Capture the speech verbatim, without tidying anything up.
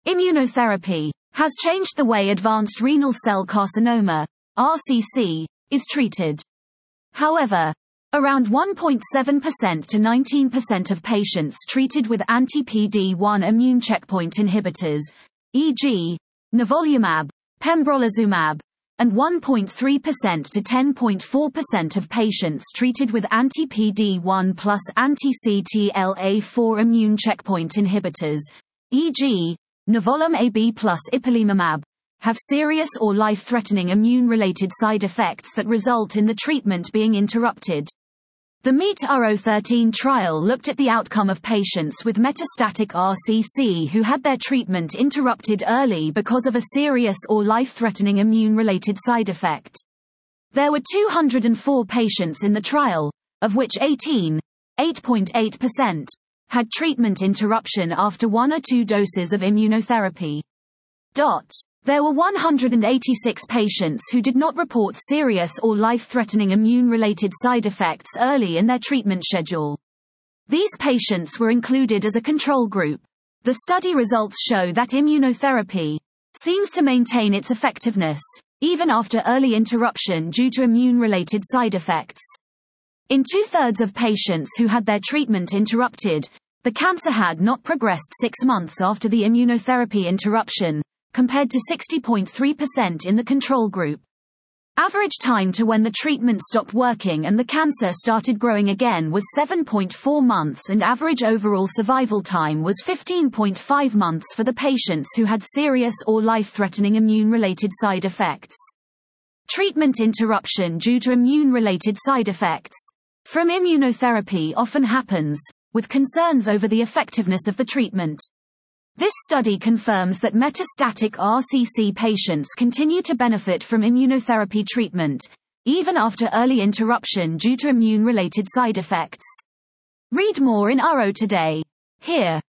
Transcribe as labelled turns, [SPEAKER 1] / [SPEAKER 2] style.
[SPEAKER 1] Immunotherapy has changed the way advanced renal cell carcinoma, R C C, is treated. However, around one point seven percent to nineteen percent of patients treated with anti-P D one immune checkpoint inhibitors, for example, nivolumab, pembrolizumab, and one point three percent to ten point four percent of patients treated with anti-P D one plus anti-C T L A four immune checkpoint inhibitors, for example, nivolumab A B plus ipilimumab, have serious or life-threatening immune-related side effects that result in the treatment being interrupted. The MEET R O thirteen trial looked at the outcome of patients with metastatic R C C who had their treatment interrupted early because of a serious or life-threatening immune-related side effect. There were two hundred four patients in the trial, of which eighteen, eight point eight percent, had treatment interruption after one or two doses of immunotherapy. There were one hundred eighty-six patients who did not report serious or life-threatening immune-related side effects early in their treatment schedule. These patients were included as a control group. The study results show that immunotherapy seems to maintain its effectiveness, even after early interruption due to immune-related side effects. In two-thirds of patients who had their treatment interrupted, the cancer had not progressed six months after the immunotherapy interruption, compared to sixty point three percent in the control group. Average time to when the treatment stopped working and the cancer started growing again was seven point four months, and average overall survival time was fifteen point five months for the patients who had serious or life-threatening immune-related side effects. Treatment interruption due to immune-related side effects from immunotherapy often happens, with concerns over the effectiveness of the treatment. This study confirms that metastatic R C C patients continue to benefit from immunotherapy treatment, even after early interruption due to immune-related side effects. Read more in R O today. Here.